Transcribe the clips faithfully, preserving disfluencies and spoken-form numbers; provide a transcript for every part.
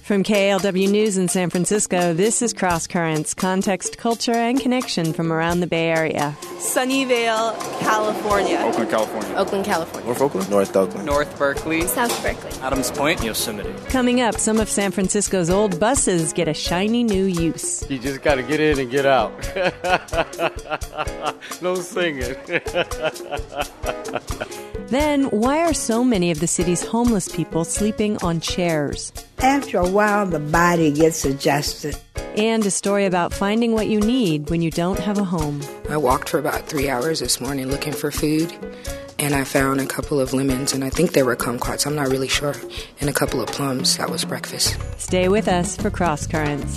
From K A L W News in San Francisco, this is Cross Currents, context, culture, and connection from around the Bay Area. Sunnyvale, California. Oakland, California. Oakland, California. North Oakland. North Oakland. North Berkeley. South Berkeley. Adams Point. Yosemite. Coming up, some of San Francisco's old buses get a shiny new use. You just got to get in and get out. No singing. Then, why are so many of the city's homeless people sleeping on chairs? After a while, the body gets adjusted. And a story about finding what you need when you don't have a home. I walked for about three hours this morning looking for food, and I found a couple of lemons, and I think they were kumquats, I'm not really sure, and a couple of plums. That was breakfast. Stay with us for Cross Currents.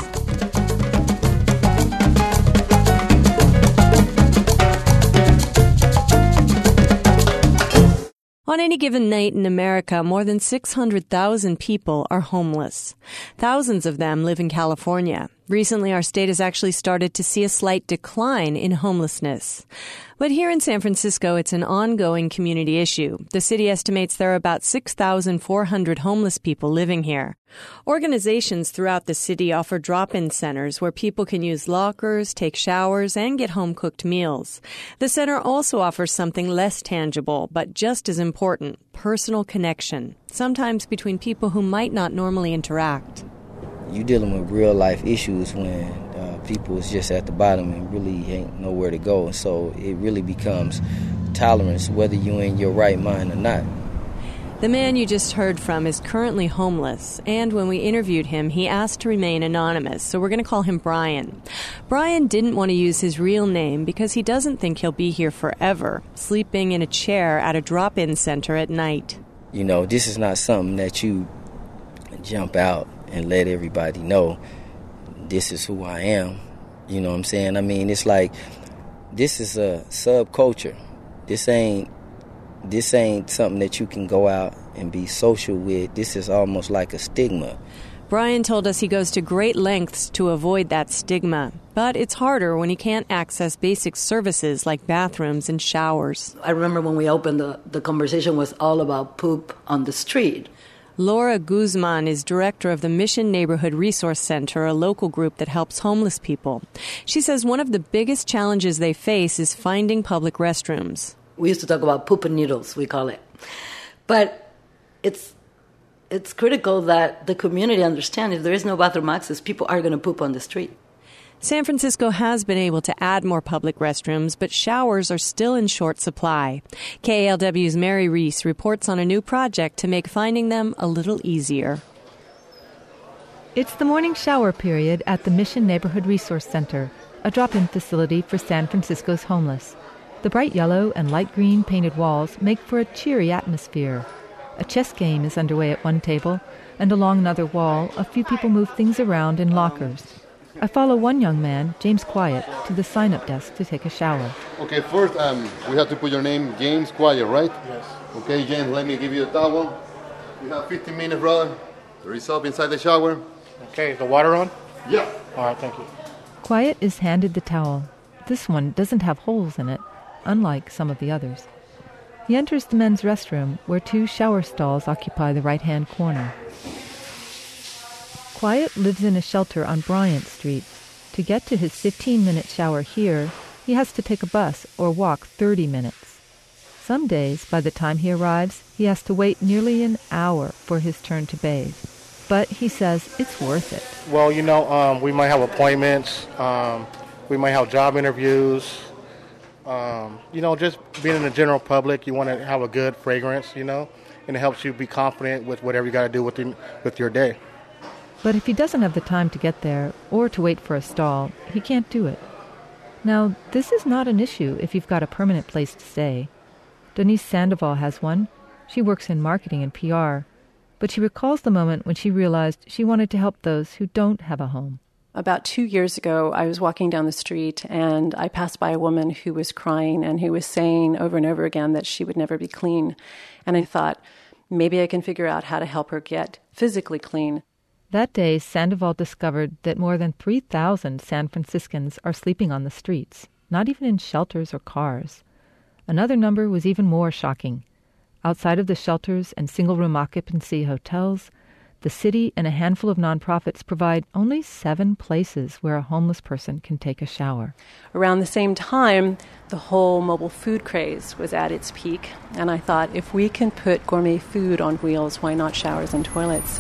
On any given night in America, more than six hundred thousand people are homeless. Thousands of them live in California. Recently, our state has actually started to see a slight decline in homelessness. But here in San Francisco, it's an ongoing community issue. The city estimates there are about six thousand four hundred homeless people living here. Organizations throughout the city offer drop-in centers where people can use lockers, take showers, and get home-cooked meals. The center also offers something less tangible, but just as important, personal connection, sometimes between people who might not normally interact. You're dealing with real-life issues when uh, people is just at the bottom and really ain't nowhere to go. So it really becomes tolerance, whether you're in your right mind or not. The man you just heard from is currently homeless, and when we interviewed him, he asked to remain anonymous, so we're going to call him Brian. Brian didn't want to use his real name because he doesn't think he'll be here forever, sleeping in a chair at a drop-in center at night. You know, this is not something that you jump out and let everybody know this is who I am. You know what I'm saying? I mean, it's like this is a subculture. This ain't this ain't something that you can go out and be social with. This is almost like a stigma. Brian told us he goes to great lengths to avoid that stigma, but it's harder when he can't access basic services like bathrooms and showers. I remember when we opened, the, the conversation was all about poop on the street. Laura Guzman is director of the Mission Neighborhood Resource Center, a local group that helps homeless people. She says one of the biggest challenges they face is finding public restrooms. We used to talk about poop and needles, we call it. But it's it's critical that the community understand if there is no bathroom access, people are going to poop on the street. San Francisco has been able to add more public restrooms, but showers are still in short supply. K A L W's Mary Reese reports on a new project to make finding them a little easier. It's the morning shower period at the Mission Neighborhood Resource Center, a drop-in facility for San Francisco's homeless. The bright yellow and light green painted walls make for a cheery atmosphere. A chess game is underway at one table, and along another wall, a few people move things around in lockers. I follow one young man, James Quiet, to the sign-up desk to take a shower. Okay, first, um, we have to put your name, James Quiet, right? Yes. Okay, James, let me give you a towel. You have fifteen minutes, brother. There is soap inside the shower. Okay, is the water on? Yeah. All right, thank you. Quiet is handed the towel. This one doesn't have holes in it, unlike some of the others. He enters the men's restroom, where two shower stalls occupy the right-hand corner. Quiet lives in a shelter on Bryant Street. To get to his fifteen-minute shower here, he has to take a bus or walk thirty minutes. Some days, by the time he arrives, he has to wait nearly an hour for his turn to bathe. But he says it's worth it. Well, you know, um, we might have appointments. Um, we might have job interviews. Um, you know, just being in the general public, you want to have a good fragrance, you know, and it helps you be confident with whatever you got to do with, with your day. But if he doesn't have the time to get there or to wait for a stall, he can't do it. Now, this is not an issue if you've got a permanent place to stay. Denise Sandoval has one. She works in marketing and P R, but she recalls the moment when she realized she wanted to help those who don't have a home. About two years ago, I was walking down the street and I passed by a woman who was crying and who was saying over and over again that she would never be clean. And I thought, maybe I can figure out how to help her get physically clean. That day, Sandoval discovered that more than three thousand San Franciscans are sleeping on the streets, not even in shelters or cars. Another number was even more shocking. Outside of the shelters and single-room occupancy hotels, the city and a handful of nonprofits provide only seven places where a homeless person can take a shower. Around the same time, the whole mobile food craze was at its peak, and I thought, if we can put gourmet food on wheels, why not showers and toilets?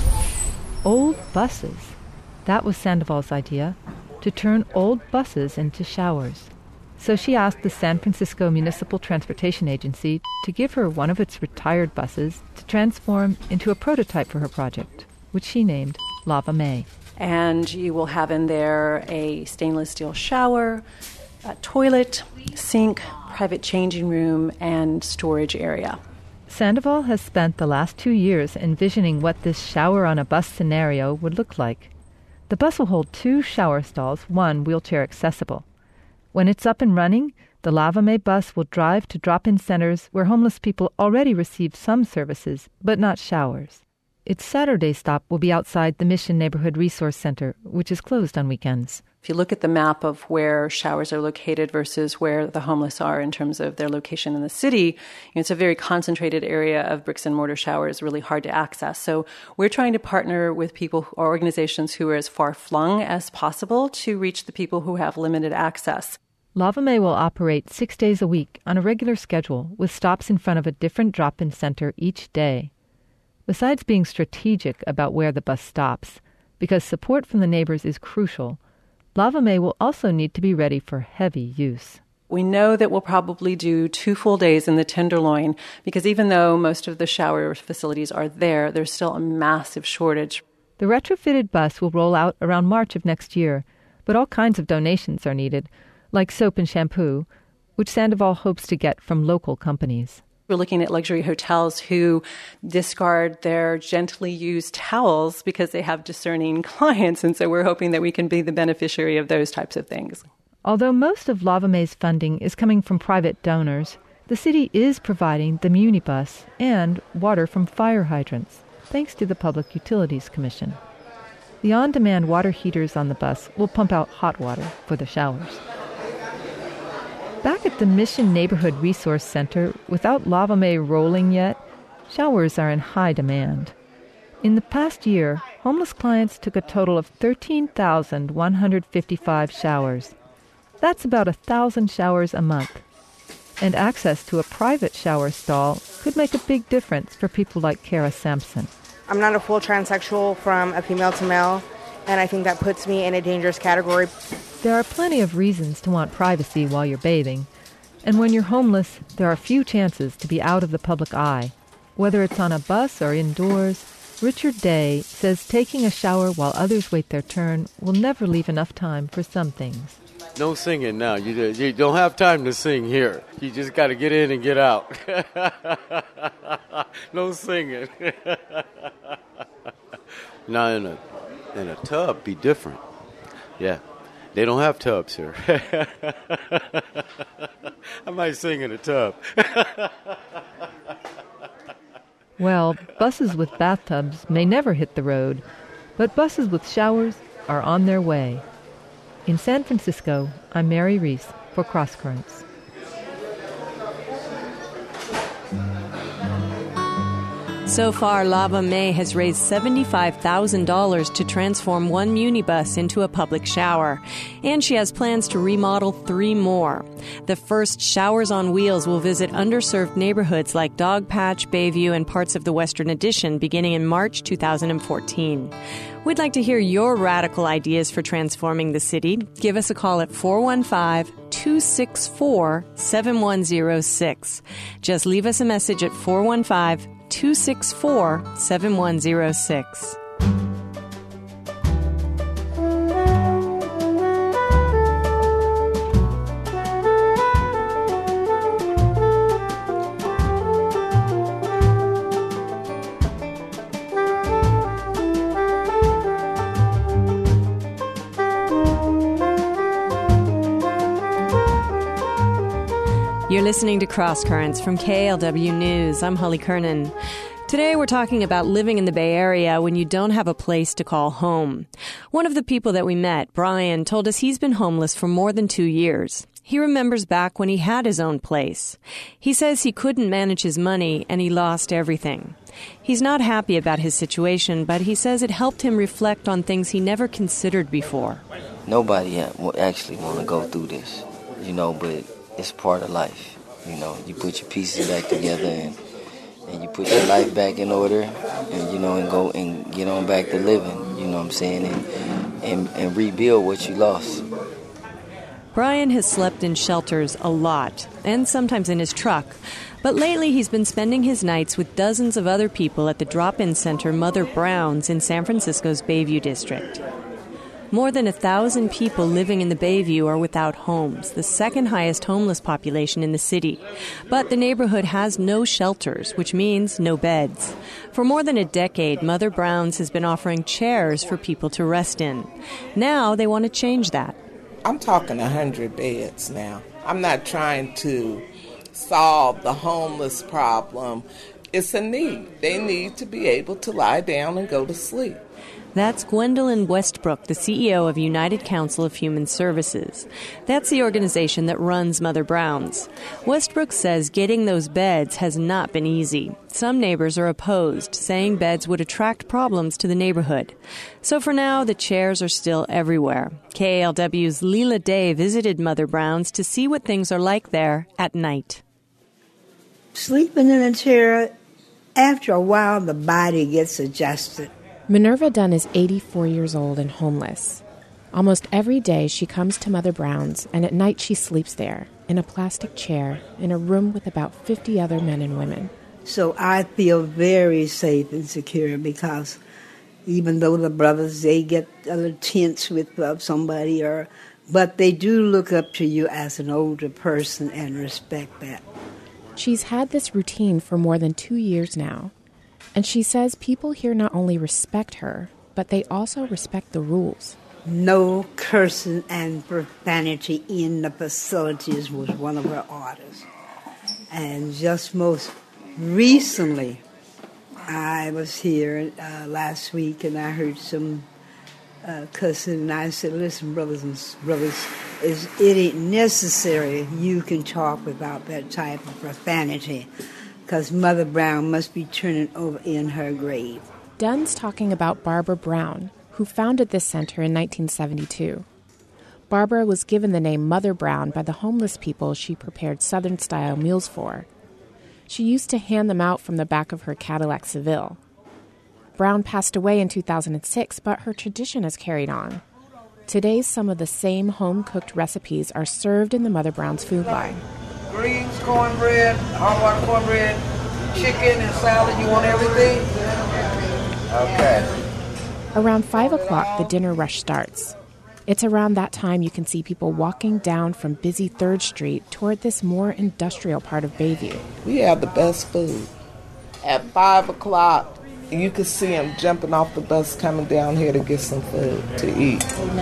Old buses. That was Sandoval's idea, to turn old buses into showers. So she asked the San Francisco Municipal Transportation Agency to give her one of its retired buses to transform into a prototype for her project, which she named Lava Mae. And you will have in there a stainless steel shower, a toilet, sink, private changing room, and storage area. Sandoval has spent the last two years envisioning what this shower on a bus scenario would look like. The bus will hold two shower stalls, one wheelchair accessible. When it's up and running, the Lava Mae bus will drive to drop-in centers where homeless people already receive some services, but not showers. Its Saturday stop will be outside the Mission Neighborhood Resource Center, which is closed on weekends. If you look at the map of where showers are located versus where the homeless are in terms of their location in the city, you know, it's a very concentrated area of bricks and mortar showers, really hard to access. So we're trying to partner with people or organizations who are as far flung as possible to reach the people who have limited access. Lava Mae will operate six days a week on a regular schedule with stops in front of a different drop-in center each day. Besides being strategic about where the bus stops, because support from the neighbors is crucial, Lava Mae will also need to be ready for heavy use. We know that we'll probably do two full days in the Tenderloin because even though most of the shower facilities are there, there's still a massive shortage. The retrofitted bus will roll out around March of next year, but all kinds of donations are needed, like soap and shampoo, which Sandoval hopes to get from local companies. We're looking at luxury hotels who discard their gently used towels because they have discerning clients, and so we're hoping that we can be the beneficiary of those types of things. Although most of Lava Mae's funding is coming from private donors, the city is providing the Munibus and water from fire hydrants, thanks to the Public Utilities Commission. The on-demand water heaters on the bus will pump out hot water for the showers. Back at the Mission Neighborhood Resource Center, without Lava Mae rolling yet, showers are in high demand. In the past year, homeless clients took a total of thirteen thousand one hundred fifty-five showers. That's about one thousand showers a month. And access to a private shower stall could make a big difference for people like Kara Sampson. I'm not a full transsexual from a female to male, and I think that puts me in a dangerous category. There are plenty of reasons to want privacy while you're bathing. And when you're homeless, there are few chances to be out of the public eye. Whether it's on a bus or indoors, Richard Day says taking a shower while others wait their turn will never leave enough time for some things. No singing now. You, you don't have time to sing here. You just got to get in and get out. No singing. Now in a, in a tub, be different. Yeah. They don't have tubs here. I might sing in a tub. Well, buses with bathtubs may never hit the road, but buses with showers are on their way. In San Francisco, I'm Mary Reese for Cross Currents. So far, Lava Mae has raised seventy-five thousand dollars to transform one Munibus into a public shower. And she has plans to remodel three more. The first Showers on Wheels will visit underserved neighborhoods like Dogpatch, Bayview, and parts of the Western Addition beginning in March two thousand fourteen. We'd like to hear your radical ideas for transforming the city. Give us a call at four one five, two six four, seven one zero six. Just leave us a message at four one five, two six four, seven one zero six. You're listening to Cross Currents from K L W News. I'm Holly Kernan. Today we're talking about living in the Bay Area when you don't have a place to call home. One of the people that we met, Brian, told us he's been homeless for more than two years. He remembers back when he had his own place. He says he couldn't manage his money and he lost everything. He's not happy about his situation, but he says it helped him reflect on things he never considered before. Nobody actually want to go through this, you know, but it's part of life. You know, you put your pieces back together and, and you put your life back in order and, you know, and go and get on back to living, you know what I'm saying, and, and, and rebuild what you lost. Brian has slept in shelters a lot, and sometimes in his truck. But lately he's been spending his nights with dozens of other people at the drop-in center Mother Brown's in San Francisco's Bayview district. More than a thousand people living in the Bayview are without homes, the second highest homeless population in the city. But the neighborhood has no shelters, which means no beds. For more than a decade, Mother Brown's has been offering chairs for people to rest in. Now they want to change that. I'm talking one hundred beds now. I'm not trying to solve the homeless problem. It's a need. They need to be able to lie down and go to sleep. That's Gwendolyn Westbrook, the C E O of United Council of Human Services. That's the organization that runs Mother Brown's. Westbrook says getting those beds has not been easy. Some neighbors are opposed, saying beds would attract problems to the neighborhood. So for now, the chairs are still everywhere. K A L W's Leela Day visited Mother Brown's to see what things are like there at night. Sleeping in a chair, after a while, the body gets adjusted. Minerva Dunn is eighty-four years old and homeless. Almost every day she comes to Mother Brown's, and at night she sleeps there, in a plastic chair, in a room with about fifty other men and women. So I feel very safe and secure because even though the brothers, they get a little tense with uh, somebody, or, but they do look up to you as an older person and respect that. She's had this routine for more than two years now. And she says people here not only respect her, but they also respect the rules. No cursing and profanity in the facilities was one of her orders. And just most recently, I was here uh, last week and I heard some uh, cussing, and I said, listen, brothers and brothers, is it ain't necessary you can talk without that type of profanity, because Mother Brown must be turning over in her grave. Dunn's talking about Barbara Brown, who founded this center in nineteen seventy-two. Barbara was given the name Mother Brown by the homeless people she prepared Southern-style meals for. She used to hand them out from the back of her Cadillac Seville. Brown passed away in two thousand six, but her tradition has carried on. Today, some of the same home-cooked recipes are served in the Mother Brown's food line. Greens, cornbread, hot water cornbread, chicken and salad. You want everything? Okay. Around five o'clock, the dinner rush starts. It's around that time you can see people walking down from busy third Street toward this more industrial part of Bayview. We have the best food. At five o'clock, you can see them jumping off the bus coming down here to get some food to eat.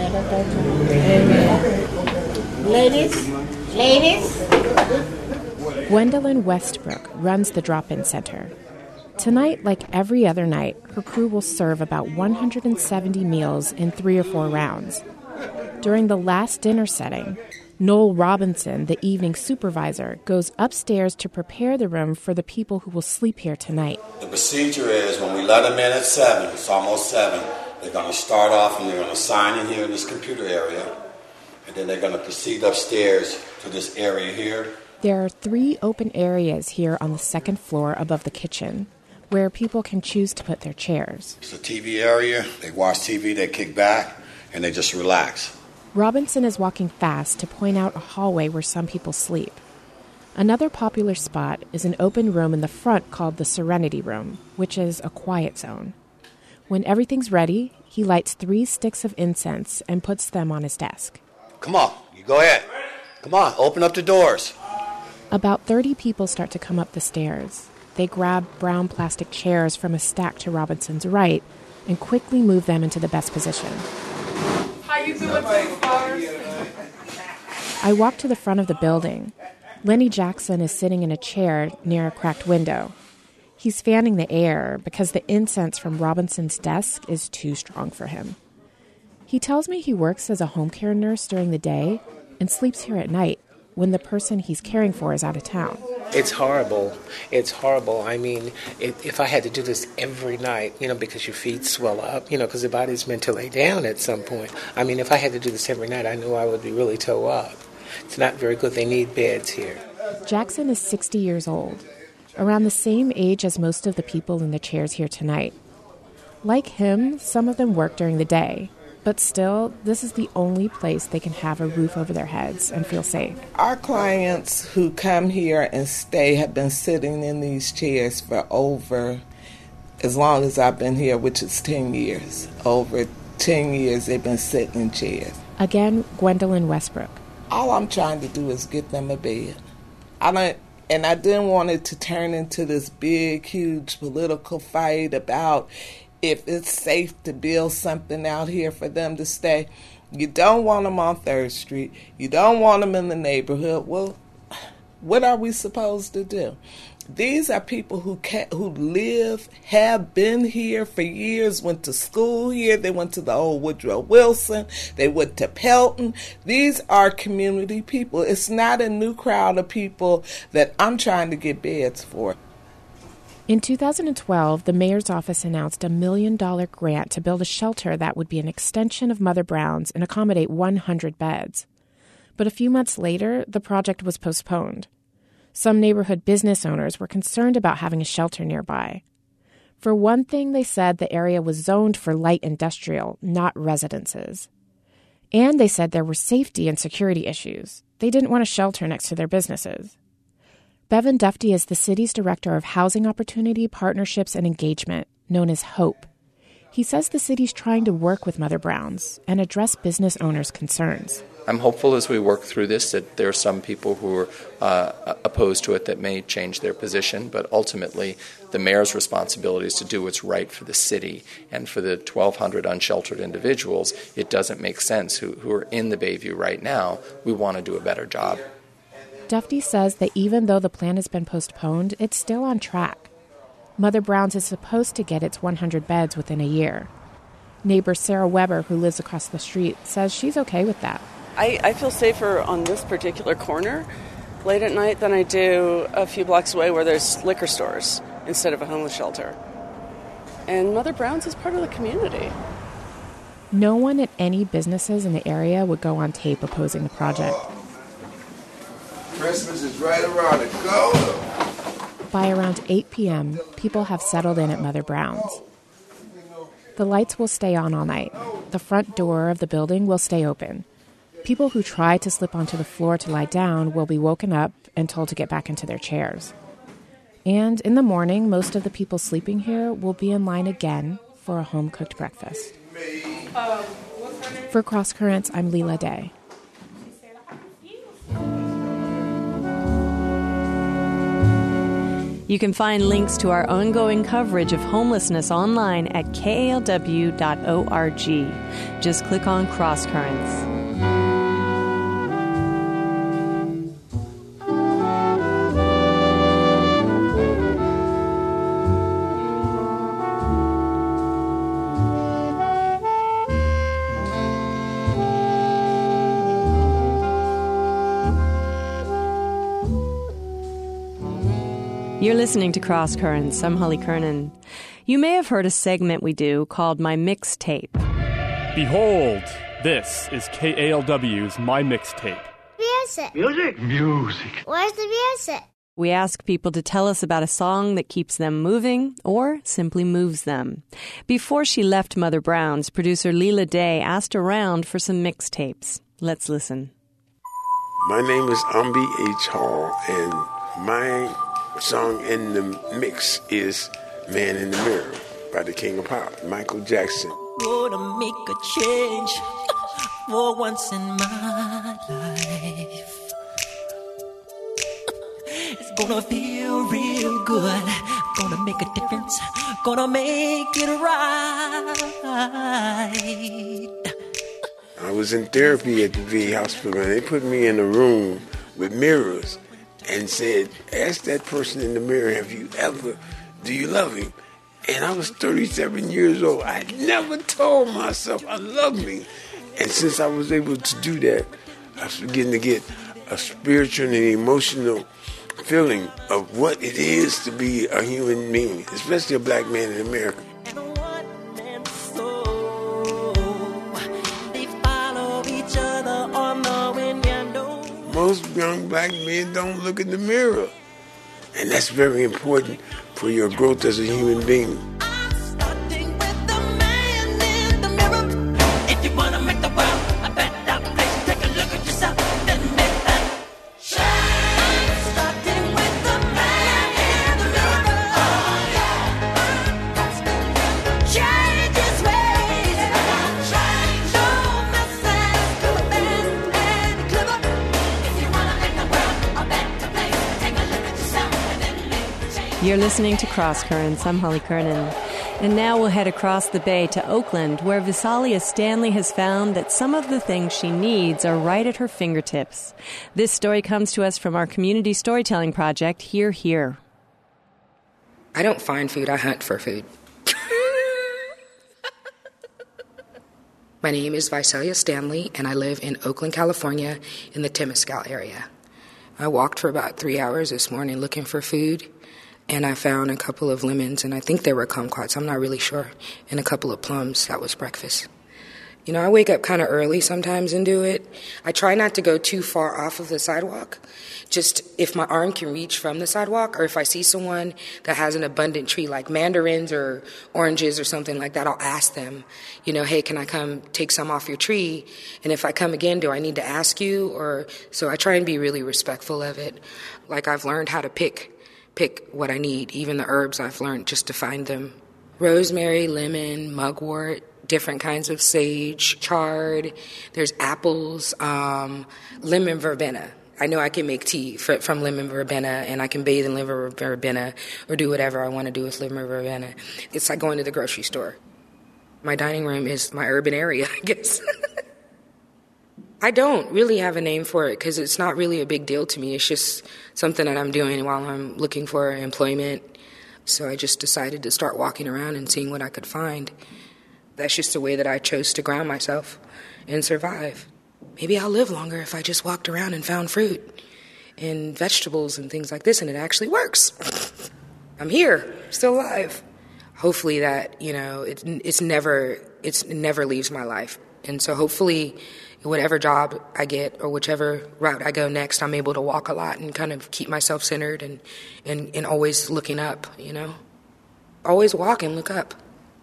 Amen. Ladies, ladies. Gwendolyn Westbrook runs the drop-in center. Tonight, like every other night, her crew will serve about one hundred seventy meals in three or four rounds. During the last dinner setting, Noel Robinson, the evening supervisor, goes upstairs to prepare the room for the people who will sleep here tonight. The procedure is when we let them in at seven, it's almost seven, they're going to start off and they're going to sign in here in this computer area, and then they're going to proceed upstairs to this area here. There are three open areas here on the second floor above the kitchen, where people can choose to put their chairs. It's a T V area. They watch T V, they kick back, and they just relax. Robinson is walking fast to point out a hallway where some people sleep. Another popular spot is an open room in the front called the Serenity Room, which is a quiet zone. When everything's ready, he lights three sticks of incense and puts them on his desk. Come on, you go ahead. Come on, open up the doors. About thirty people start to come up the stairs. They grab brown plastic chairs from a stack to Robinson's right and quickly move them into the best position. How you doing, flowers? I walk to the front of the building. Lenny Jackson is sitting in a chair near a cracked window. He's fanning the air because the incense from Robinson's desk is too strong for him. He tells me he works as a home care nurse during the day and sleeps here at night. when the person he's caring for is out of town. It's horrible. It's horrible. I mean, if, if I had to do this every night, you know, because your feet swell up, you know, because the body's meant to lay down at some point. I mean, if I had to do this every night, I knew I would be really toe up. It's not very good. They need beds here. Jackson is sixty years old, around the same age as most of the people in the chairs here tonight. Like him, some of them work during the day. But still, this is the only place they can have a roof over their heads and feel safe. Our clients who come here and stay have been sitting in these chairs for over, as long as I've been here, which is ten years. Over ten years they've been sitting in chairs. Again, Gwendolyn Westbrook. All I'm trying to do is get them a bed. I don't, and I didn't want it to turn into this big, huge political fight about if it's safe to build something out here for them to stay. You don't want them on third street. You don't want them in the neighborhood. Well, what are we supposed to do? These are people who can, who live, have been here for years, went to school here. They went to the old Woodrow Wilson. They went to Pelton. These are community people. It's not a new crowd of people that I'm trying to get beds for. In two thousand twelve, the mayor's office announced a million-dollar grant to build a shelter that would be an extension of Mother Brown's and accommodate one hundred beds. But a few months later, the project was postponed. Some neighborhood business owners were concerned about having a shelter nearby. For one thing, they said the area was zoned for light industrial, not residences. And they said there were safety and security issues. They didn't want a shelter next to their businesses. Bevan Dufty is the city's director of Housing Opportunity, Partnerships, and Engagement, known as HOPE. He says the city's trying to work with Mother Brown's and address business owners' concerns. I'm hopeful as we work through this that there are some people who are uh, opposed to it that may change their position, but ultimately the mayor's responsibility is to do what's right for the city. And for the twelve hundred unsheltered individuals, it doesn't make sense who, who are in the Bayview right now. We want to do a better job. Dufty says that even though the plan has been postponed, it's still on track. Mother Brown's is supposed to get its one hundred beds within a year. Neighbor Sarah Weber, who lives across the street, says she's okay with that. I, I feel safer on this particular corner late at night than I do a few blocks away where there's liquor stores instead of a homeless shelter. And Mother Brown's is part of the community. No one at any businesses in the area would go on tape opposing the project. Christmas is right around the corner. By around eight p.m., people have settled in at Mother Brown's. The lights will stay on all night. The front door of the building will stay open. People who try to slip onto the floor to lie down will be woken up and told to get back into their chairs. And in the morning, most of the people sleeping here will be in line again for a home-cooked breakfast. For Cross Currents, I'm Leela Day. You can find links to our ongoing coverage of homelessness online at K A L W dot org. Just click on Cross Currents. You're listening to Cross Currents. I'm Holly Kernan. You may have heard a segment we do called My Mixtape. Behold, this is K A L W's My Mixtape. Music. Music. Music. Where's the music? We ask people to tell us about a song that keeps them moving or simply moves them. Before she left Mother Brown's, producer Leela Day asked around for some mixtapes. Let's listen. My name is Ambi H. Hall, and my song in the mix is Man in the Mirror by the King of Pop, Michael Jackson. Gonna make a change for once in my life. It's gonna feel real good. Gonna make a difference. Gonna make it right. I was in therapy at the V A hospital, and they put me in a room with mirrors and said, ask that person in the mirror, have you ever, do you love him? And I was thirty-seven years old. I never told myself I love me. And since I was able to do that, I was beginning to get a spiritual and emotional feeling of what it is to be a human being, especially a black man in America. Most young black men don't look in the mirror, and that's very important for your growth as a human being. You're listening to Cross Currents. I'm Holly Kernan. And now we'll head across the bay to Oakland, where Visalia Stanley has found that some of the things she needs are right at her fingertips. This story comes to us from our community storytelling project, Hear Here. I don't find food, I hunt for food. My name is Visalia Stanley, and I live in Oakland, California, in the Temescal area. I walked for about three hours this morning looking for food, and I found a couple of lemons, and I think they were kumquats, I'm not really sure, and a couple of plums. That was breakfast. You know, I wake up kind of early sometimes and do it. I try not to go too far off of the sidewalk. Just if my arm can reach from the sidewalk, or if I see someone that has an abundant tree, like mandarins or oranges or something like that, I'll ask them, you know, hey, can I come take some off your tree? And if I come again, do I need to ask you? Or so I try and be really respectful of it. Like I've learned how to pick pick what I need, even the herbs I've learned just to find them. Rosemary, lemon, mugwort, different kinds of sage, chard. There's apples, um, lemon verbena. I know I can make tea for, from lemon verbena, and I can bathe in lemon verbena or do whatever I want to do with lemon verbena. It's like going to the grocery store. My dining room is my urban area, I guess. I don't really have a name for it because it's not really a big deal to me. It's just something that I'm doing while I'm looking for employment. So I just decided to start walking around and seeing what I could find. That's just the way that I chose to ground myself and survive. Maybe I'll live longer if I just walked around and found fruit and vegetables and things like this, and it actually works. I'm here, still alive. Hopefully that, you know, it, it's never, it's, it never leaves my life. And so hopefully whatever job I get or whichever route I go next, I'm able to walk a lot and kind of keep myself centered and, and, and always looking up, you know. Always walk and look up.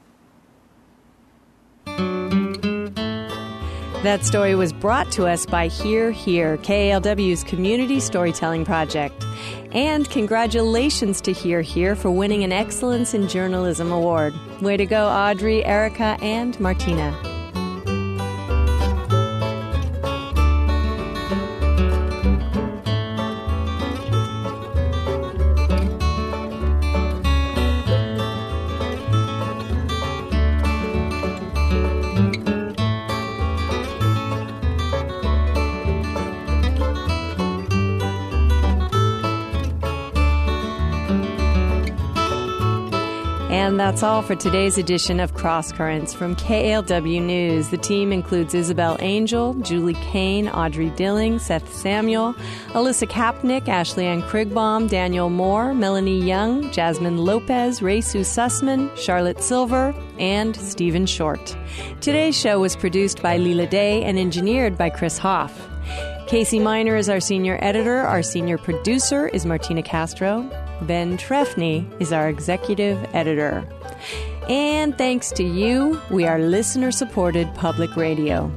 That story was brought to us by Hear Here, K A L W's community storytelling project. And congratulations to Hear Here for winning an Excellence in Journalism award. Way to go, Audrey, Erica, and Martina. And that's all for today's edition of Cross Currents from K A L W News. The team includes Isabel Angel, Julie Kane, Audrey Dilling, Seth Samuel, Alyssa Kapnick, Ashley Ann Krigbaum, Daniel Moore, Melanie Young, Jasmine Lopez, Ray Sue Sussman, Charlotte Silver, and Stephen Short. Today's show was produced by Leela Day and engineered by Chris Hoff. Casey Miner is our senior editor. Our senior producer is Martina Castro. Ben Trefny is our executive editor. And thanks to you, we are listener-supported public radio.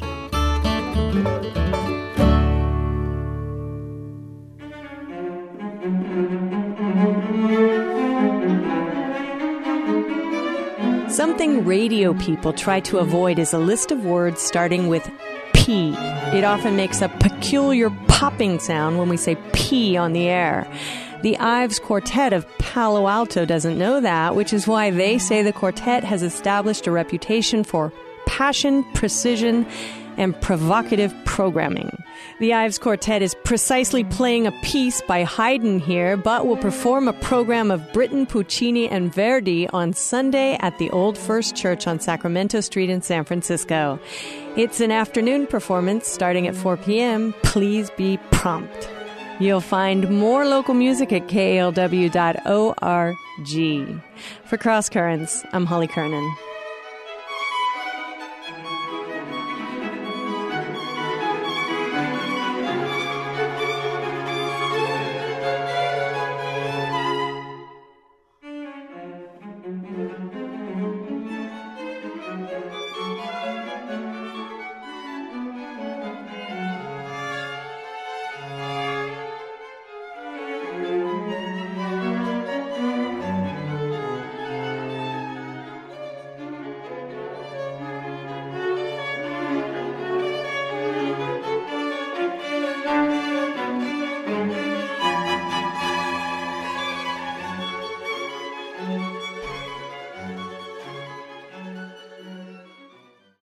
Something radio people try to avoid is a list of words starting with P. It often makes a peculiar popping sound when we say P on the air. The Ives Quartet of Palo Alto doesn't know that, which is why they say the quartet has established a reputation for passion, precision, and provocative programming. The Ives Quartet is precisely playing a piece by Haydn here, but will perform a program of Britten, Puccini, and Verdi on Sunday at the Old First Church on Sacramento Street in San Francisco. It's an afternoon performance starting at four p.m. Please be prompt. You'll find more local music at K A L W dot org. For Cross Currents, I'm Holly Kernan.